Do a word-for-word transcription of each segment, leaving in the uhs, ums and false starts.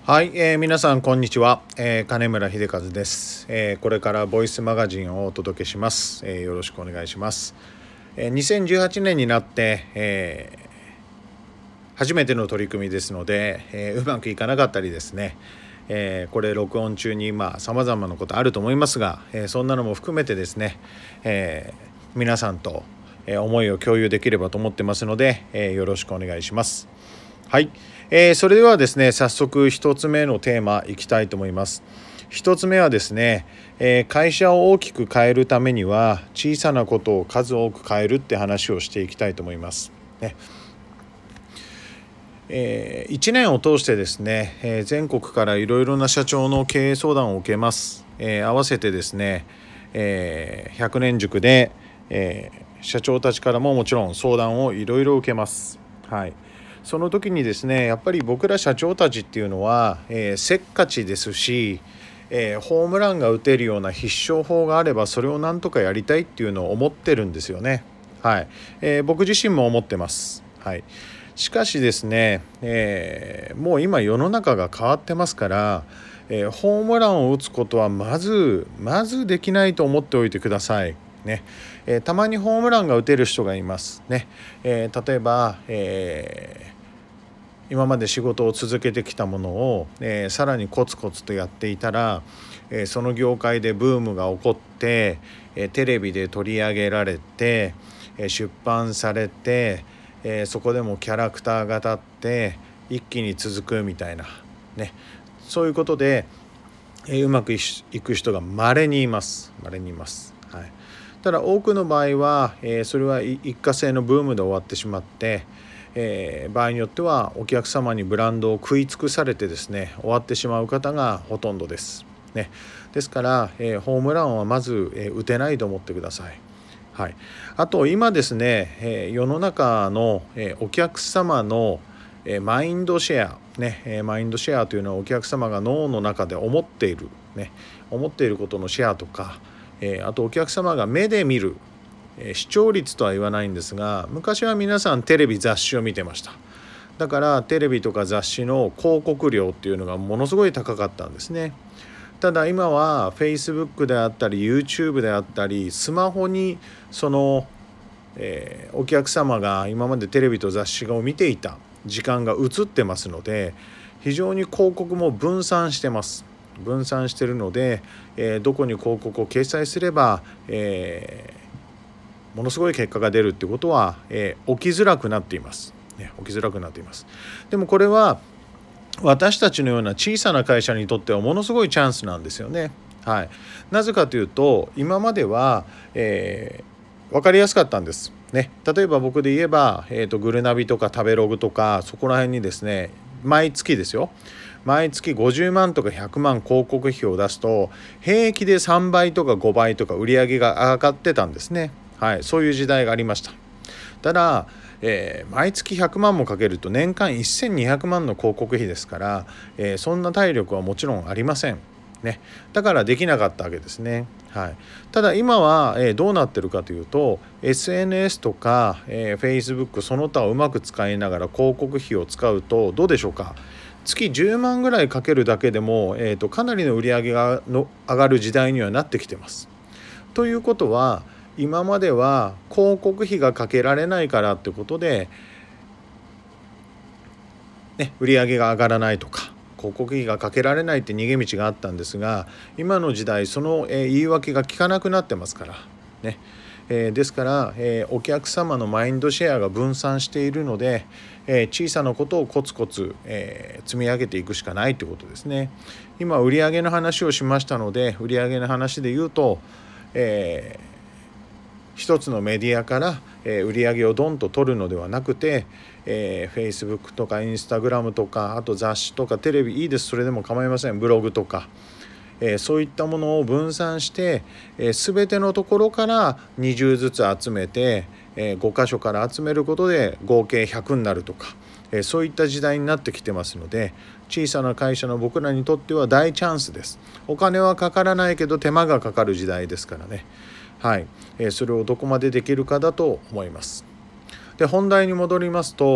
はい、えー皆さんこんにちは、えー金村秀和です、えーこれからボイスマガジンをお届けします、えーよろしくお願いします、えーにせんじゅうはちねんになって、えー初めての取り組みですので、えーうまくいかなかったりですね、えーこれ録音中にさまざまなことあると思いますが、えーそんなのも含めてですね、えー皆さんとえー思いを共有できればと思ってますので、えーよろしくお願いします。はい、えーそれではですね、早速一つ目のテーマいきたいと思います。一つ目はですね、えー会社を大きく変えるためには小さなことを数多く変えるって話をしていきたいと思います。ねえーいちねんを通してですね、えー全国からいろいろな社長の経営相談を受けます。えー合わせてですね、えーひゃくねん塾で、えー社長たちからももちろん相談をいろいろ受けます。はい、その時にですね、やっぱり僕ら社長たちっていうのは、えーせっかちですし、えーホームランが打てるような必勝法があればそれをなんとかやりたいっていうのを思ってるんですよね。はい、えー僕自身も思ってます。はい、しかしですね、えーもう今世の中が変わってますから、えーホームランを打つことはまずまずできないと思っておいてください。ねえーたまにホームランが打てる人がいますね。えー例えば、えー今まで仕事を続けてきたものを、えーさらにコツコツとやっていたら、えーその業界でブームが起こって、えーテレビで取り上げられて、えー出版されて、えーそこでもキャラクターが立って一気に続くみたいなね、そういうことで、えーうまくいく人が稀にいます稀にいます。はい、ただ多くの場合は、えーそれは一過性のブームで終わってしまって、えー場合によってはお客様にブランドを食い尽くされてですね終わってしまう方がほとんどです。ね、ですから、えーホームランはまず、えー打てないと思ってください。はい、あと今ですね、えー世の中の、えーお客様の、えーマインドシェア、ねえーマインドシェアというのはお客様が脳の中で思っている、ね、思っていることのシェアとか、えーあとお客様が目で見る、えー視聴率とは言わないんですが、昔は皆さんテレビ雑誌を見てました。だからテレビとか雑誌の広告料っていうのがものすごい高かったんですね。ただ今は Facebook であったり YouTube であったりスマホにその、えーお客様が今までテレビと雑誌を見ていた時間が映ってますので、非常に広告も分散してます分散してるので、えーどこに広告を掲載すれば、えーものすごい結果が出るってことは、えー起きづらくなっています、ね、起きづらくなっています。でもこれは私たちのような小さな会社にとってはものすごいチャンスなんですよね。はい、なぜかというと今までは、えー、分かりやすかったんです、ね、例えば僕で言えば、えーと、グルナビとか食べログとかそこら辺にですね毎月ですよ毎月ごじゅうまんとかひゃくまん広告費を出すと平気でさんばいとかごばいとか売り上げが上がってたんですね。はい、そういう時代がありました。ただ、えー毎月ひゃくまんもかけると年間せんにひゃくまんの広告費ですから、えーそんな体力はもちろんありません。ね、だからできなかったわけですね。はい、ただ今は、えーどうなってるかというと エスエヌエス とか、えー、Facebook その他をうまく使いながら広告費を使うとどうでしょうか。月じゅうまんぐらいかけるだけでも、えーと、かなりの売り上げがの上がる時代にはなってきてます。ということは今までは広告費がかけられないからってことで、ね、売り上げが上がらないとか広告費がかけられないって逃げ道があったんですが、今の時代その、えー言い訳が効かなくなってますからね。えーですから、えーお客様のマインドシェアが分散しているので、えー小さなことをコツコツ、えー積み上げていくしかないということですね。今売上の話をしましたので、売上の話で言うと、えー一つのメディアから、えー売り上げをドンと取るのではなくて、えー、Facebook とか Instagram とかあと雑誌とかテレビいいです、それでも構いません、ブログとか、えーそういったものを分散して、えー、全てのところからにじゅうずつ集めて、えー、ご箇所から集めることで合計ひゃくになるとか、えー、そういった時代になってきてますので、小さな会社の僕らにとっては大チャンスです。お金はかからないけど手間がかかる時代ですからね。はい、えーそれをどこまでできるかだと思います。で本題に戻りますと、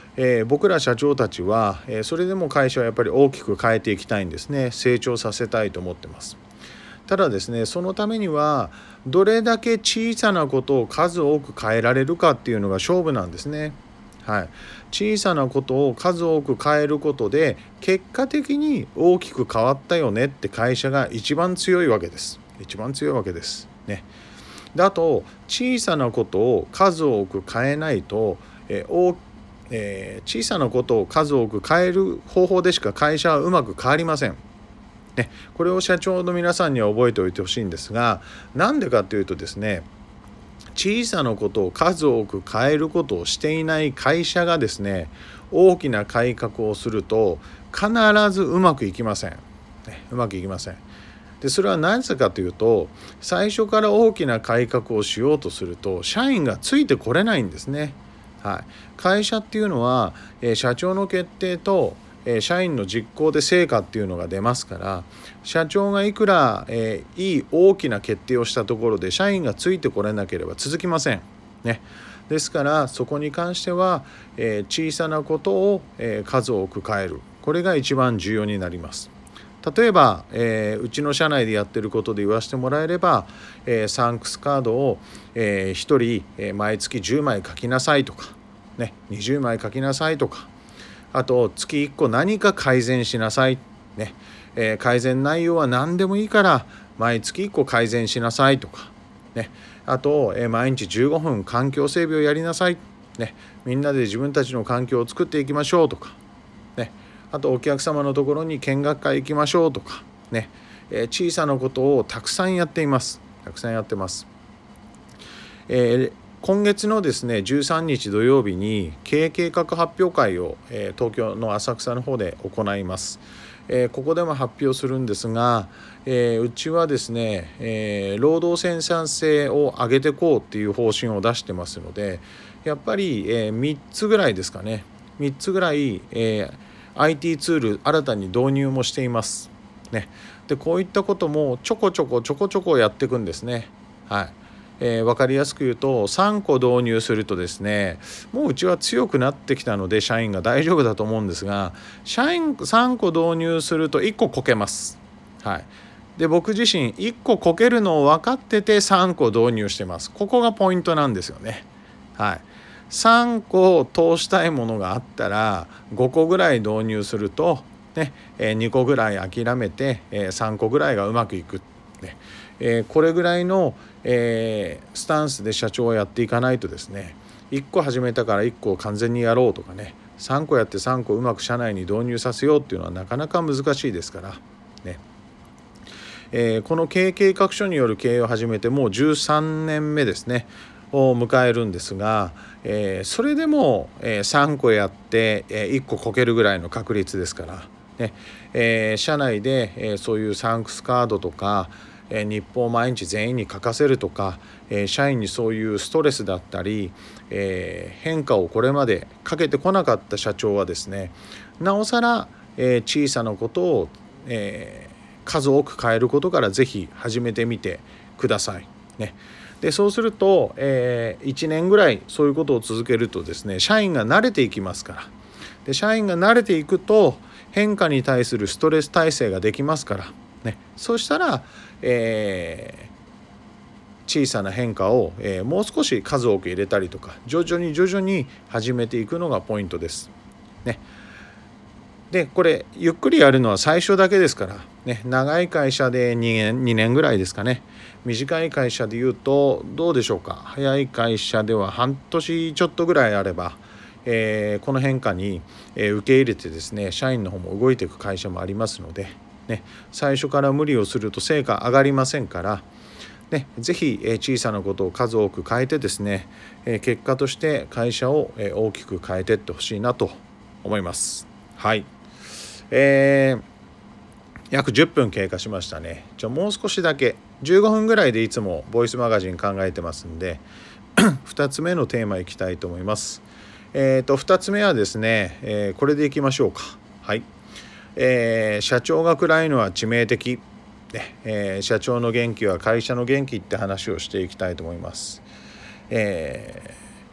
えー、僕ら社長たちは、えー、それでも会社はやっぱり大きく変えていきたいんですね。成長させたいと思ってます。ただですね、そのためにはどれだけ小さなことを数多く変えられるかっていうのが勝負なんですね。はい、小さなことを数多く変えることで結果的に大きく変わったよねって会社が一番強いわけです。一番強いわけですね。であと小さなことを数多く変えないと、えー大えー、小さなことを数多く変える方法でしか会社はうまく変わりません。ね、これを社長の皆さんには覚えておいてほしいんですが、なんでかというとですね、小さなことを数多く変えることをしていない会社がですね、大きな改革をすると必ずうまくいきません。ね、うまくいきません。でそれはなぜかというと、最初から大きな改革をしようとすると社員がついてこれないんですね。はい、会社っていうのは、えー、社長の決定と社員の実行で成果っていうのが出ますから、社長がいくら、えー、いい大きな決定をしたところで社員がついてこれなければ続きません、ね、ですからそこに関しては、えー、小さなことを、えー、数多く変える、これが一番重要になります。例えば、えー、うちの社内でやってることで言わせてもらえれば、えー、サンクスカードを、えー、ひとり、えー、毎月じゅうまい書きなさいとか、ね、にじゅうまい書きなさいとか、あと月いっこ何か改善しなさい、ねえー、改善内容は何でもいいから毎月いっこ改善しなさいとか、ね、あと、えー、毎日じゅうごふん環境整備をやりなさい、ね、みんなで自分たちの環境を作っていきましょうとか、ね、あとお客様のところに見学会行きましょうとか、ねえー、小さなことをたくさんやっていますたくさんやってます。えー今月のですねじゅうさんにち土曜日に経営計画発表会を、えー、東京の浅草の方で行います。えー、ここでも発表するんですが、えー、うちはですね、えー、労働生産性を上げていこうっていう方針を出してますので、やっぱり、えー、みっつぐらいですかね、みっつぐらい、えー、アイティー ツール新たに導入もしています、ね、でこういったこともちょこちょこちょこちょこやっていくんですね。はい、えー、分かりやすく言うとさんこ導入するとですね、もううちは強くなってきたので社員が大丈夫だと思うんですが、社員さんこ導入するといっここけます。はい、で僕自身いっここけるのを分かっててさんこ導入してます。ここがポイントなんですよね。はい、さんこ通したいものがあったらごこぐらい導入すると、ねえー、にこぐらい諦めて、えー、さんこぐらいがうまくいく、ねえー、これぐらいの、えー、スタンスで社長はやっていかないとですね、いっこ始めたからいっこを完全にやろうとかね、さんこやってさんこうまく社内に導入させようっていうのはなかなか難しいですからね。えー、この経営計画書による経営を始めてもうじゅうさんねんめですねを迎えるんですが、えー、それでも、えー、さんこやって、えー、いっここけるぐらいの確率ですからね、えー、社内で、えー、そういうサンクスカードとか、えー、日報を毎日全員に書かせるとか、えー、社員にそういうストレスだったり、えー、変化をこれまでかけてこなかった社長はですね、なおさら、えー、小さなことを、えー、数多く変えることからぜひ始めてみてくださいね。でそうすると、えー、いちねんぐらいそういうことを続けるとですね、社員が慣れていきますから、で社員が慣れていくと変化に対するストレス耐性ができますから、ね、そうしたら、えー、小さな変化を、えー、もう少し数多く入れたりとか徐々に徐々に始めていくのがポイントです、ね。でこれゆっくりやるのは最初だけですから、ね、長い会社でにねんにねんぐらいですかね。短い会社でいうとどうでしょうか。早い会社では半年ちょっとぐらいあれば、えー、この変化に、えー、受け入れてですね、社員の方も動いていく会社もありますので、ね、最初から無理をすると成果上がりませんから、ね、ぜひ、えー、小さなことを数多く変えてですね、えー、結果として会社を、えー、大きく変えていってほしいなと思います。はい、えー、約じゅっぷん経過しましたね。じゃあもう少しだけじゅうごふんぐらいでいつもボイスマガジン考えてますんでふたつめのテーマいきたいと思います。えーとふたつめはですね、えー、これでいきましょうか。はい、えー、社長が暗いのは致命的、ねえー、社長の元気は会社の元気って話をしていきたいと思います。えー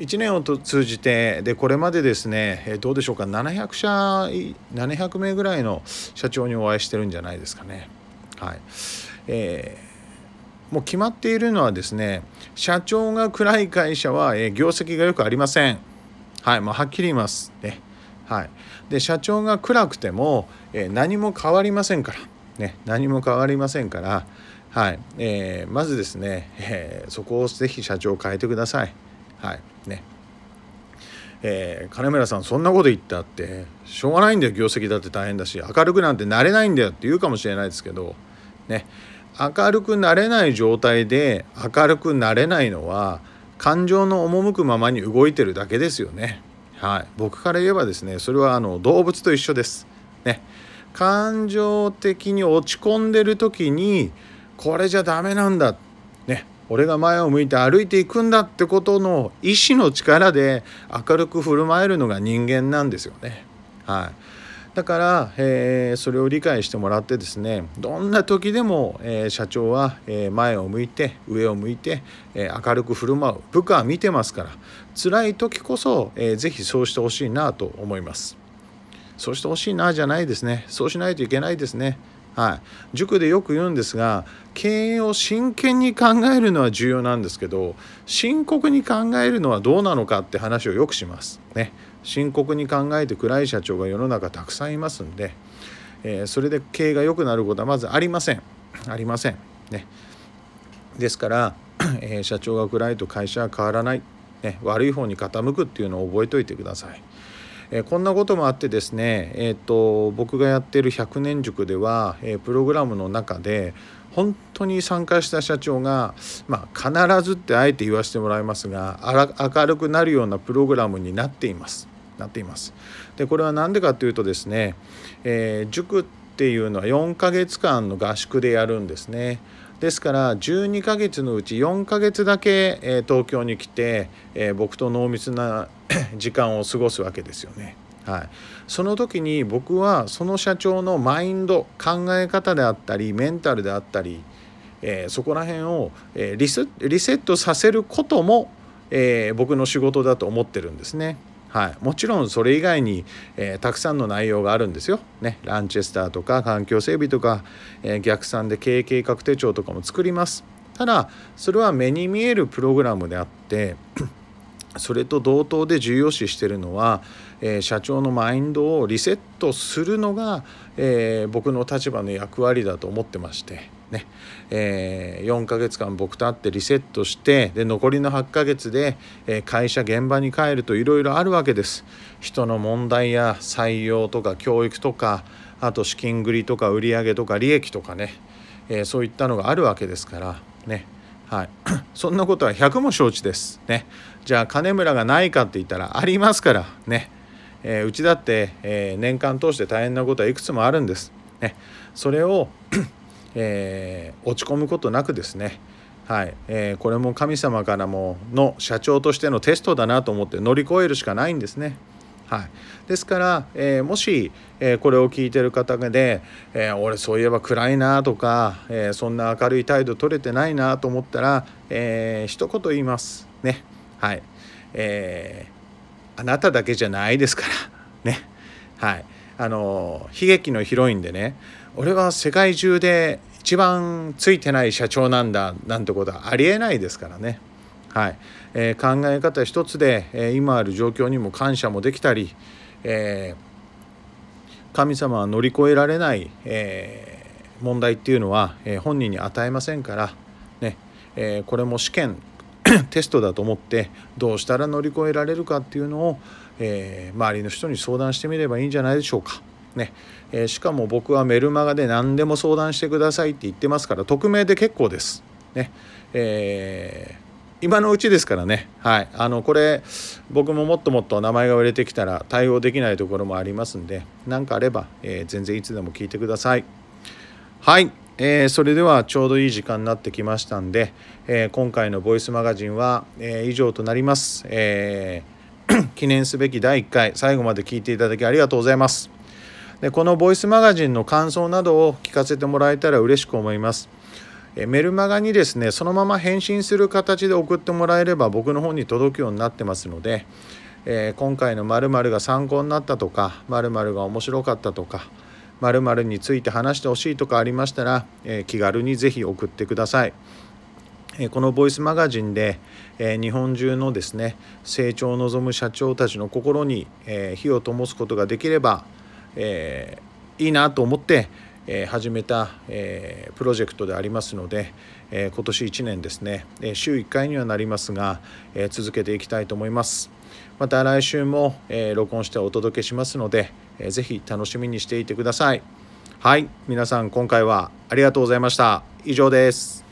いちねんを通じてでこれまでですね、えー、どうでしょうか、ななひゃくしゃななひゃくめいぐらいの社長にお会いしてるんじゃないですかね。はい、えー、もう決まっているのはですね、社長が暗い会社は、えー、業績がよくありません。はい、もうはっきり言いますね。はい、で社長が暗くても、えー、何も変わりませんからね、何も変わりませんから、はい、えー、まずですね、えー、そこをぜひ社長を変えてください。はいね、えー、金村さんそんなこと言ったってしょうがないんだよ、業績だって大変だし明るくなんてなれないんだよって言うかもしれないですけどね、明るくなれない状態で明るくなれないのは感情の赴くままに動いてるだけですよね。はい、僕から言えばですね、それはあの動物と一緒ですね。感情的に落ち込んでる時にこれじゃダメなんだね、俺が前を向いて歩いていくんだってことの意志の力で明るく振る舞えるのが人間なんですよね。はい、だから、えー、それを理解してもらってですね、どんな時でも、えー、社長は、えー、前を向いて上を向いて、えー、明るく振る舞う。部下は見てますから、辛い時こそ、えー、ぜひそうしてほしいなと思います。そうしてほしいなじゃないですね、そうしないといけないですね。はい、塾でよく言うんですが、経営を真剣に考えるのは重要なんですけど、深刻に考えるのはどうなのかって話をよくしますね。深刻に考えて暗い社長が世の中たくさんいますんで、えー、それで経営が良くなることはまずありませんありませんね。ですから、えー、社長が暗いと会社は変わらない、ね、悪い方に傾くっていうのを覚えておいてください。えー、こんなこともあってですね、えー、と僕がやっているひゃくねん塾では、えー、プログラムの中で本当に参加した社長が、まあ、必ずってあえて言わせてもらいますが、明るくなるようなプログラムになっていますなっています。でこれは何でかというとですね、えー、塾っていうのはよんかげつかんの合宿でやるんですね。ですからじゅうにかげつのうちよんかげつだけ、えー、東京に来て、えー、僕と濃密な時間を過ごすわけですよね。はい、その時に僕はその社長のマインド、考え方であったりメンタルであったり、えー、そこら辺を、えー、リス、リセットさせることも、えー、僕の仕事だと思ってるんですね。はい、もちろんそれ以外に、えー、たくさんの内容があるんですよ、ね、ランチェスターとか環境整備とか、えー、逆算で経営計画手帳とかも作ります。ただそれは目に見えるプログラムであってそれと同等で重要視しているのは、えー、社長のマインドをリセットするのが、えー、僕の立場の役割だと思ってましてね、えー、よんかげつかん僕と会ってリセットして、で残りのはちかげつで、えー、会社現場に帰るといろいろあるわけです。人の問題や採用とか教育とか、あと資金繰りとか売上とか利益とかね、えー、そういったのがあるわけですからね。はい、そんなことはひゃくも承知ですね。じゃあ金村がないかって言ったらありますからね。えー、うちだって、えー、年間通して大変なことはいくつもあるんですね。それを、えー、落ち込むことなくですね、はいえー、これも神様からもの社長としてのテストだなと思って乗り越えるしかないんですね。はい、ですから、えー、もし、えー、これを聞いてる方で、えー、俺そういえば暗いなとか、えー、そんな明るい態度取れてないなと思ったら、えー、一言言いますね。はい、えー、あなただけじゃないですからね。はい、あの悲劇のヒロインでね、俺は世界中で一番ついてない社長なんだなんてことはありえないですからね。はいえー、考え方一つで、えー、今ある状況にも感謝もできたり、えー、神様は乗り越えられない、えー、問題っていうのは、えー、本人に与えませんから、ねえー、これも試験テストだと思ってどうしたら乗り越えられるかっていうのを、えー、周りの人に相談してみればいいんじゃないでしょうか。ねえー、しかも僕はメルマガで何でも相談してくださいって言ってますから、匿名で結構です。ねえー今のうちですからね。はい、あのこれ僕ももっともっと名前が売れてきたら対応できないところもありますんで、何かあれば、えー、全然いつでも聞いてください。はい、えー、それではちょうどいい時間になってきましたんで、えー、今回のボイスマガジンは、えー、以上となります。えー、記念すべきだいいっかい、最後まで聞いていただきありがとうございます。でこのボイスマガジンの感想などを聞かせてもらえたら嬉しく思います。 えメルマガにですねそのまま返信する形で送ってもらえれば僕の方に届くようになってますので、えー、今回の〇〇が参考になったとか、〇〇が面白かったとか、〇〇について話してほしいとかありましたら、えー、気軽にぜひ送ってください。えー、このボイスマガジンで、えー、日本中のですね成長を望む社長たちの心に、えー、火を灯すことができれば、えー、いいなと思ってえー、始めた、えー、プロジェクトでありますので、えー、今年いちねんですね、えー、週いっかいにはなりますが、えー、続けていきたいと思います。また来週も、えー、録音してお届けしますので、えー、ぜひ楽しみにしていてください。はい、皆さん今回はありがとうございました。以上です。